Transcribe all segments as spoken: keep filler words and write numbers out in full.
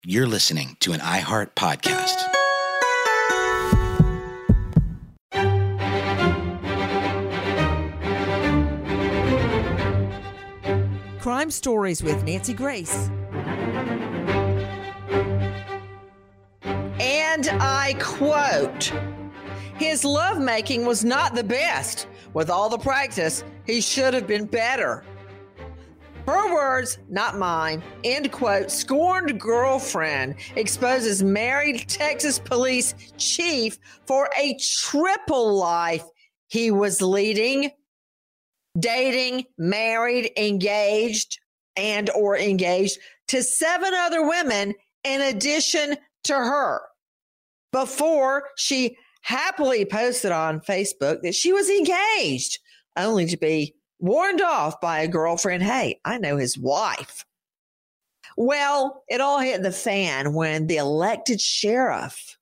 You're listening to an iHeart podcast. Crime Stories with Nancy Grace. And I quote, "His lovemaking was not the best. With all the practice, he should have been better." Her words, not mine. End quote. Scorned girlfriend exposes married Texas police chief for a triple life he was leading. Dating, married, engaged, and or engaged to seven other women in addition to her, before she happily posted on Facebook that she was engaged, only to be warned off by a girlfriend, "Hey, I know his wife." Well, it all hit the fan when the elected sheriff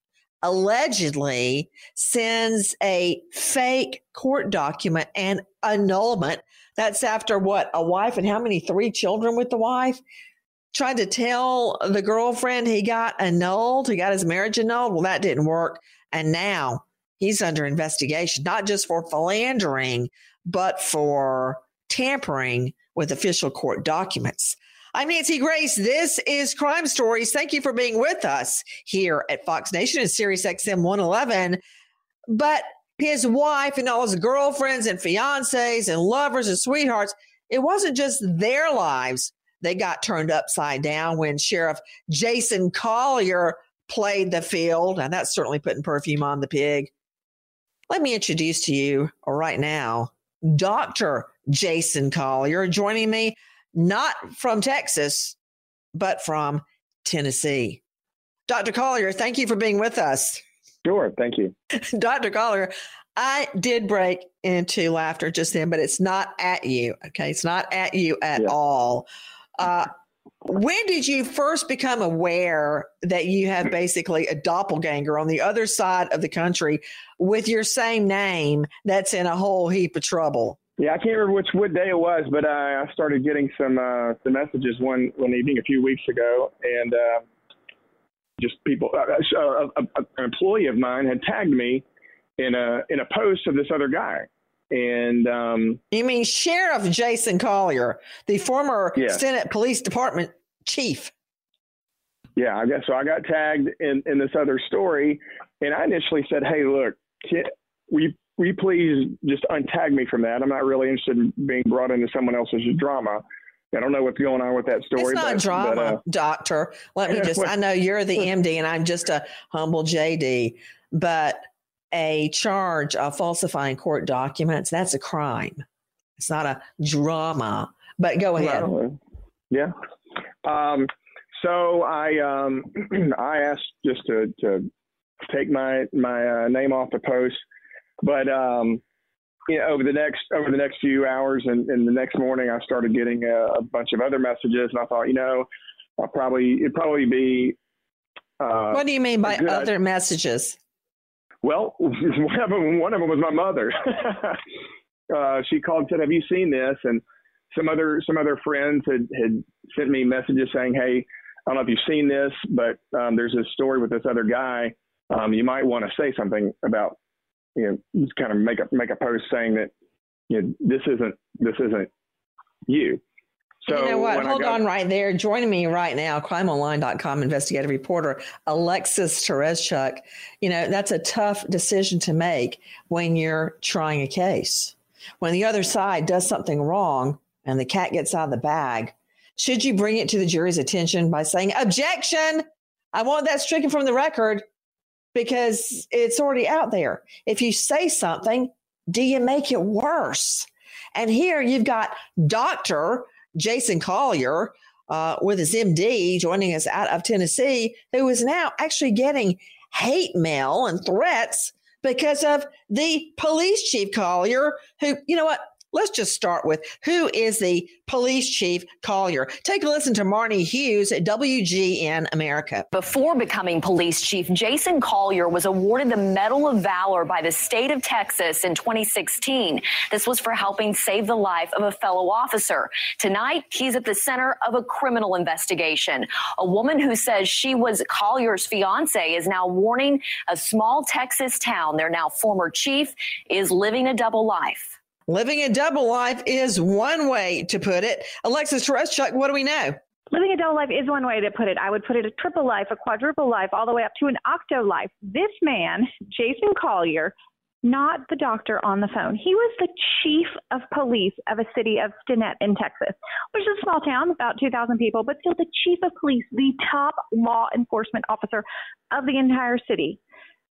allegedly sends a fake court document and annulment. That's after what? A wife and how many? Three children with the wife? Tried to tell the girlfriend he got annulled. He got his marriage annulled. Well, that didn't work. And now he's under investigation, not just for philandering, but for tampering with official court documents. I'm Nancy Grace. This is Crime Stories. Thank you for being with us here at Fox Nation and Sirius X M one eleven. But his wife and all his girlfriends and fiancés and lovers and sweethearts, it wasn't just their lives they got turned upside down when Sheriff Jason Collier played the field, and that's certainly putting perfume on the pig. Let me introduce to you right now Doctor Jason Collier, joining me not from Texas, but from Tennessee. Doctor Collier, thank you for being with us. Sure, thank you. Doctor Collier, I did break into laughter just then, but it's not at you, okay? It's not at you at yeah. all. Uh, when did you first become aware that you have basically a doppelganger on the other side of the country with your same name that's in a whole heap of trouble? Yeah, I can't remember which what day it was, but I started getting some uh, some messages one one evening a few weeks ago, and uh, just people. Uh, uh, uh, an employee of mine had tagged me in a in a post of this other guy, and um, you mean Sheriff Jason Collier, the former yeah. Senate Police Department chief? Yeah, I guess so. I got tagged in, in this other story, and I initially said, "Hey, look, can, will you, will you please just untag me from that? I'm not really interested in being brought into someone else's drama. I don't know what's going on with that story." It's not but, drama, but, uh, doctor. Let me just, I know you're the M D and I'm just a humble J D, but a charge of falsifying court documents, that's a crime. It's not a drama, but go ahead. Well, yeah. Um, so I, um, I asked just to, to take my, my uh, name off the post, but, um, you know, over the next, over the next few hours and, and the next morning, I started getting a, a bunch of other messages, and I thought, you know, I'll probably, it'd probably be, uh, what do you mean by good. Other messages? Well, one of them, one of them was my mother. uh, she called and said, "Have you seen this?" And some other, some other friends had, had sent me messages saying, "Hey, I don't know if you've seen this, but um, there's this story with this other guy. Um, you might want to say something about, you know, just kind of make a make a post saying that, you know, this isn't this isn't you." So you know what? Hold got- on right there. Joining me right now, crime online dot com investigative reporter Alexis Tereszcuk. You know, that's a tough decision to make when you're trying a case. When the other side does something wrong and the cat gets out of the bag, should you bring it to the jury's attention by saying, "Objection, I want that stricken from the record," because it's already out there? If you say something, do you make it worse? And here you've got Doctor Jason Collier uh, with his M D joining us out of Tennessee, who is now actually getting hate mail and threats because of the police chief Collier, who, you know what, Let's just start with, who is the police chief Collier? Take a listen to Marnie Hughes at W G N America. Before becoming police chief, Jason Collier was awarded the Medal of Valor by the state of Texas in twenty sixteen. This was for helping save the life of a fellow officer. Tonight, he's at the center of a criminal investigation. A woman who says she was Collier's fiance is now warning a small Texas town their now former chief is living a double life. Living a double life is one way to put it. Alexis Tereszcuk, what do we know? Living a double life is one way to put it. I would put it a triple life, a quadruple life, all the way up to an octo life. This man, Jason Collier, not the doctor on the phone. He was the chief of police of a city of Stinnett in Texas, which is a small town, about two thousand people, but still the chief of police, the top law enforcement officer of the entire city.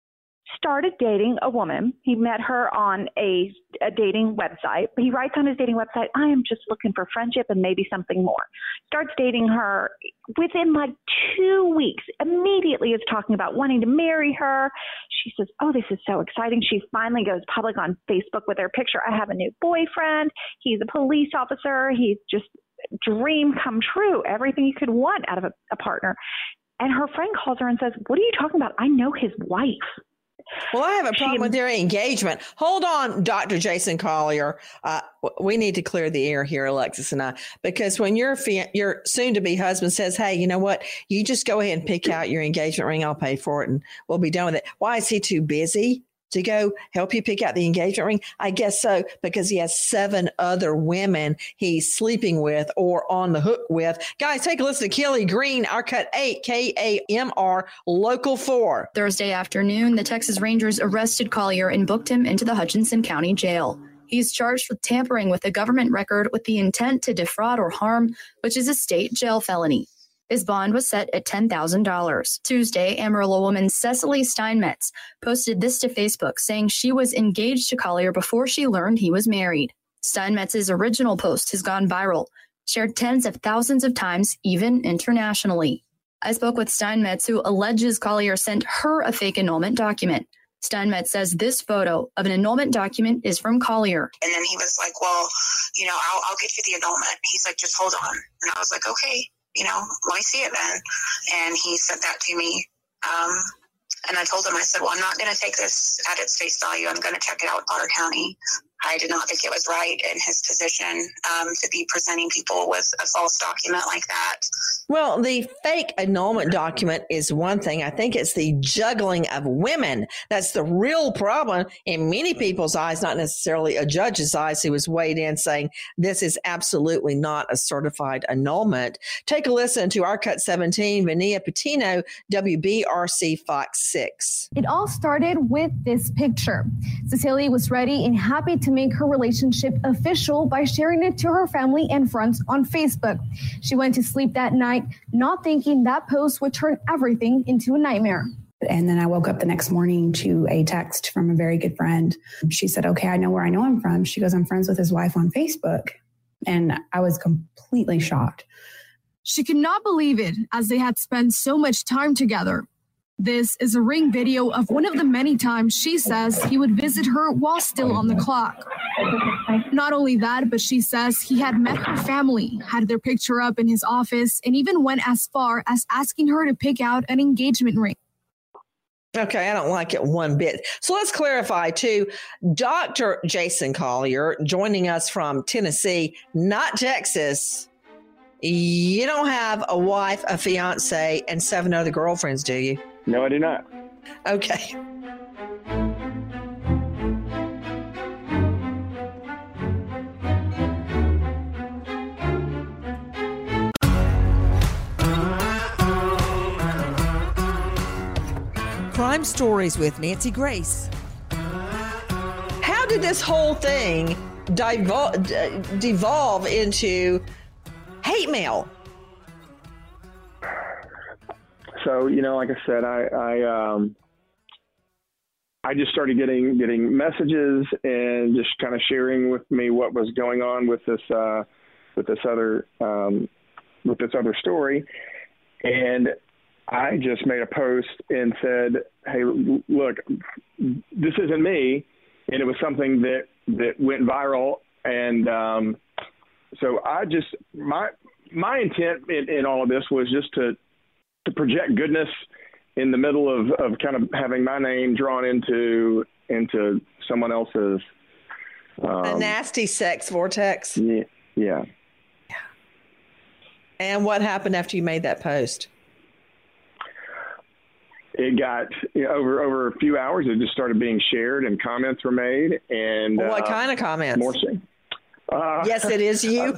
Started dating a woman. He met her on a, a dating website. He writes on his dating website, I am just looking for friendship and maybe something more. Starts dating her. Within like two weeks, immediately is talking about wanting to marry her. She says, oh, this is so exciting. She finally goes public on Facebook with her picture. I have a new boyfriend. He's a police officer. He's just dream come true. Everything you could want out of a, a partner. And her friend calls her and says, what are you talking about? I know his wife. Well, I have a problem she, with their engagement. Hold on, Doctor Jason Collier. Uh, we need to clear the air here, Alexis and I, because when your your soon-to-be husband says, hey, you know what? You just go ahead and pick out your engagement ring. I'll pay for it and we'll be done with it. Why is he too busy to go help you pick out the engagement ring? I guess so, because he has seven other women he's sleeping with or on the hook with. Guys, take a listen to Kelly Green, our cut eight, K A M R, Local four. Thursday afternoon, the Texas Rangers arrested Collier and booked him into the Hutchinson County Jail. He's charged with tampering with a government record with the intent to defraud or harm, which is a state jail felony. His bond was set at ten thousand dollars. Tuesday, Amarillo woman Cecily Steinmetz posted this to Facebook, saying she was engaged to Collier before she learned he was married. Steinmetz's original post has gone viral, shared tens of thousands of times, even internationally. I spoke with Steinmetz, who alleges Collier sent her a fake annulment document. Steinmetz says this photo of an annulment document is from Collier. And then he was like, well, you know, I'll, I'll get you the annulment. He's like, just hold on. And I was like, okay. You know, let me see it then. And he said that to me. Um, and I told him, I said, well, I'm not going to take this at its face value. I'm going to check it out in Potter County. I did not think it was right in his position um, to be presenting people with a false document like that. Well, the fake annulment document is one thing. I think it's the juggling of women. That's the real problem in many people's eyes, not necessarily a judge's eyes who was weighed in saying this is absolutely not a certified annulment. Take a listen to our cut seventeen, Vania Patino, W B R C Fox six. It all started with this picture. Cecilia was ready and happy to make her relationship official by sharing it to her family and friends on Facebook. She went to sleep that night, not thinking that post would turn everything into a nightmare. And then I woke up the next morning to a text from a very good friend. She said, okay, I know where I know him from. She goes, I'm friends with his wife on Facebook. And I was completely shocked. She could not believe it, as they had spent so much time together. This is a ring video of one of the many times she says he would visit her while still on the clock. Not only that, but she says he had met her family, had their picture up in his office, and even went as far as asking her to pick out an engagement ring. Okay, I don't like it one bit. So let's clarify, too. Doctor Jason Collier joining us from Tennessee, not Texas. You don't have a wife, a fiance, and seven other girlfriends, do you? No, I do not. Okay. Crime Stories with Nancy Grace. How did this whole thing devol- devolve into hate mail? So, you know, like I said, I, I, um, I just started getting, getting messages and just kind of sharing with me what was going on with this, uh, with this other, um, with this other story. And I just made a post and said, hey, look, this isn't me. And it was something that, that went viral And um, so I just my my intent in, in all of this was just to to project goodness in the middle of, of kind of having my name drawn into into someone else's um, a nasty sex vortex. Yeah, yeah. And what happened after you made that post? It got you know, over over a few hours. It just started being shared, and comments were made. And what uh, kind of comments? More. Uh, yes, it is you.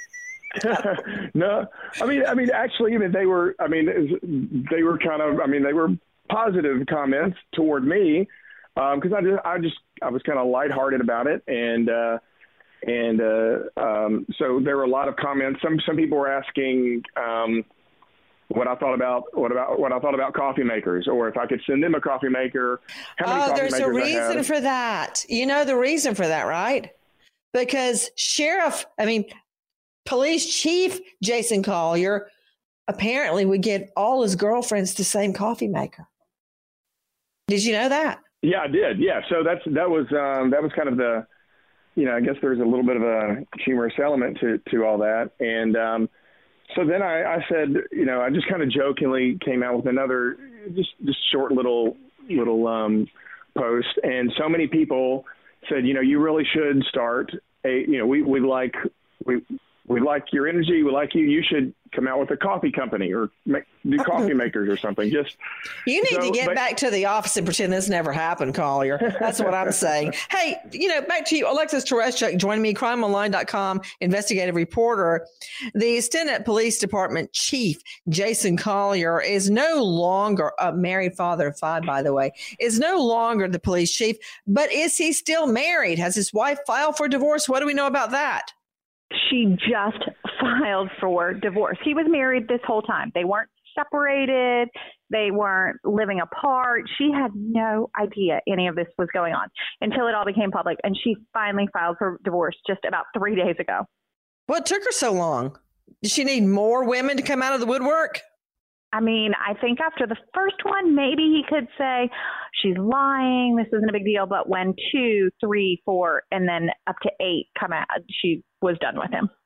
No, I mean, I mean, actually, I mean, they were, I mean, they were kind of, I mean, they were positive comments toward me because um, I just, I just, I was kind of lighthearted about it, and uh, and uh, um, so there were a lot of comments. Some some people were asking um, what I thought about what about what I thought about coffee makers, or if I could send them a coffee maker. How many oh, coffee there's makers a reason for that. You know the reason for that, right? Because Sheriff, I mean. Police Chief Jason Collier apparently would get all his girlfriends the same coffee maker. Did you know that? Yeah, I did. Yeah. So that's, that was, um, that was kind of the, you know, I guess there's a little bit of a humorous element to, to all that. And, um, so then I, I said, you know, I just kind of jokingly came out with another, just, just short little, little, um, post. And so many people said, you know, you really should start a, you know, we, we like, we, we like your energy. We like you. You should come out with a coffee company or make, do coffee makers or something. Just you need so, to get but, back to the office and pretend this never happened, Collier. That's what I'm saying. Hey, you know, back to you, Alexis Tereszcuk, joining me, crime online dot com investigative reporter. The Stinnett Police Department Chief Jason Collier is no longer a married father of five, by the way, is no longer the police chief, but is he still married? Has his wife filed for divorce? What do we know about that? She just filed for divorce. He was married this whole time. They weren't separated. They weren't living apart. She had no idea any of this was going on until it all became public. And she finally filed for divorce just about three days ago. What took her so long? Did she need more women to come out of the woodwork? I mean, I think after the first one, maybe he could say she's lying. This isn't a big deal. But when two, three, four, and then up to eight come out, she was done with him.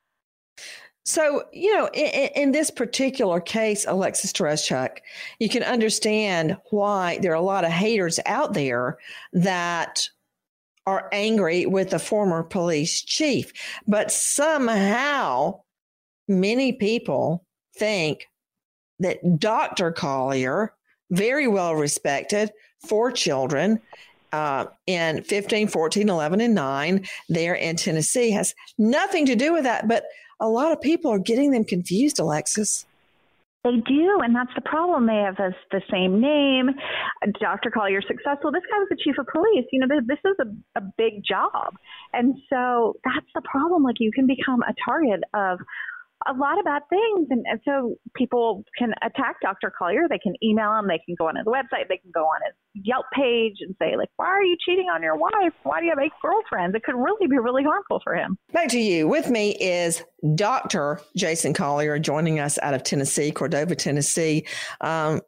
So, you know, in, in this particular case, Alexis Tereszcuk, you can understand why there are a lot of haters out there that are angry with the former police chief. But somehow many people think that Doctor Collier, very well respected, four children uh, in fifteen, fourteen, eleven, and nine there in Tennessee, has nothing to do with that. But a lot of people are getting them confused, Alexis. They do, and that's the problem. They have this, the same name. Doctor Collier's successful. This guy was the chief of police. You know, this, this is a, a big job. And so that's the problem. Like, you can become a target of a lot of bad things. And, and so people can attack Doctor Collier. They can email him. They can go on his website. They can go on his Yelp page and say, like, why are you cheating on your wife? Why do you have eight girlfriends? It could really be really harmful for him. Back to you. With me is Doctor Jason Collier, joining us out of Tennessee, Cordova, Tennessee. Um,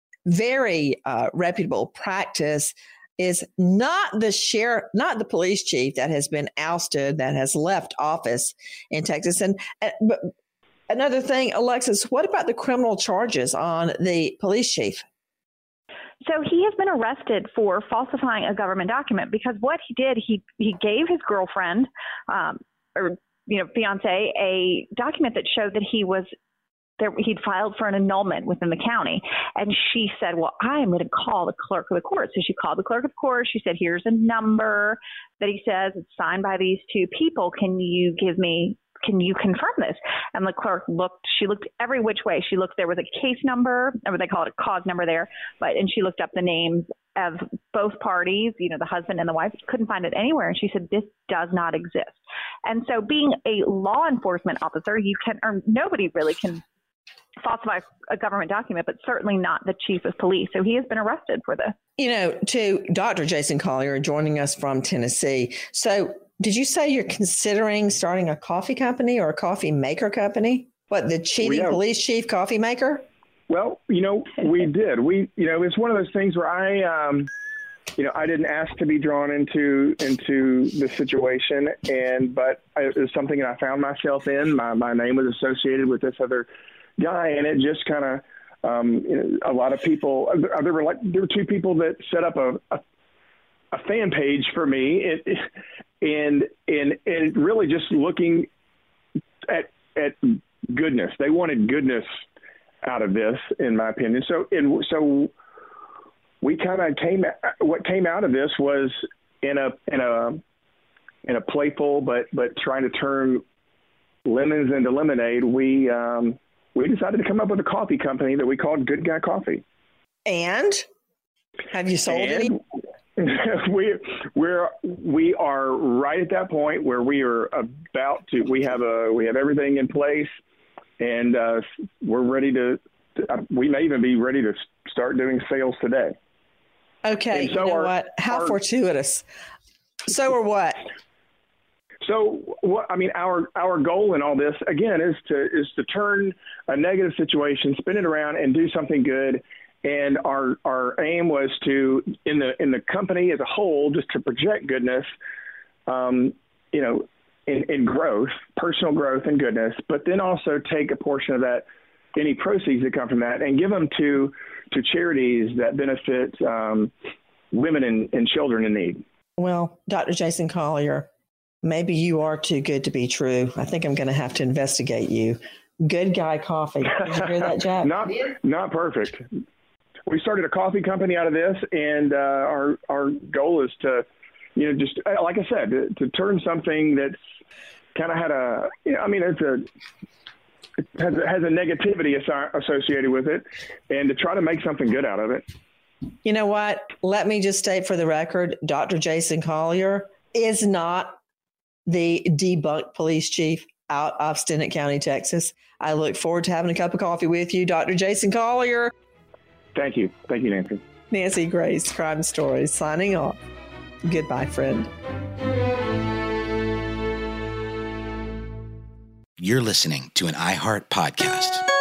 very uh, reputable practice. Is not the sheriff, not the police chief that has been ousted, that has left office in Texas. And uh, but another thing, Alexis, what about the criminal charges on the police chief? So he has been arrested for falsifying a government document because what he did, he he gave his girlfriend um, or you know fiance a document that showed that he was there. He'd filed for an annulment within the county, and she said, "Well, I am going to call the clerk of the court." So she called the clerk of the court. She said, "Here's a number that he says it's signed by these two people. Can you give me?" Can you confirm this? And the clerk looked, she looked every which way. She looked, there was a case number, or they call it a cause number there, but, and she looked up the names of both parties, you know, the husband and the wife, couldn't find it anywhere. And she said, this does not exist. And so being a law enforcement officer, you can, or nobody really can falsify a government document, but certainly not the chief of police. So he has been arrested for this. You know, to Doctor Jason Collier joining us from Tennessee. So did you say you're considering starting a coffee company or a coffee maker company? What, the cheating well, yeah. police chief coffee maker? Well, you know, we did. We, you know, it's one of those things where I, um, you know, I didn't ask to be drawn into into the situation, and but I, it was something that I found myself in. My my name was associated with this other guy, and it just kind of um, you know, a lot of people. There were like there were two people that set up a a, a fan page for me, it, it, and and and really just looking at at goodness. They wanted goodness out of this, in my opinion. So and so. We kind of came. What came out of this was in a in a in a playful, but but trying to turn lemons into lemonade. We um, we decided to come up with a coffee company that we called Good Guy Coffee. And have you sold any? we we're we are right at that point where we are about to. We have a we have everything in place, and uh, we're ready to. to we may even be ready to start doing sales today. Okay, so you know our, what? How our, fortuitous. So or what? So what? I mean, our our goal in all this again is to is to turn a negative situation, spin it around, and do something good. And our our aim was to in the in the company as a whole, just to project goodness, um, you know, in, in growth, personal growth and goodness, but then also take a portion of that, any proceeds that come from that, and give them to to charities that benefit um, women and, and children in need. Well, Doctor Jason Collier, maybe you are too good to be true. I think I'm going to have to investigate you. Good Guy Coffee. Did you hear that, Jack? not not perfect. We started a coffee company out of this, and uh, our our goal is to, you know, just like I said, to, to turn something that's kind of had a, you know, I mean, it's a. It has, has a negativity associated with it, and to try to make something good out of it. You know what? Let me just state for the record, Doctor Jason Collier is not the debunked police chief out of Stinnett County, Texas. I look forward to having a cup of coffee with you, Doctor Jason Collier. Thank you. Thank you, Nancy. Nancy Grace, Crime Stories, signing off. Goodbye, friend. You're listening to an iHeart podcast.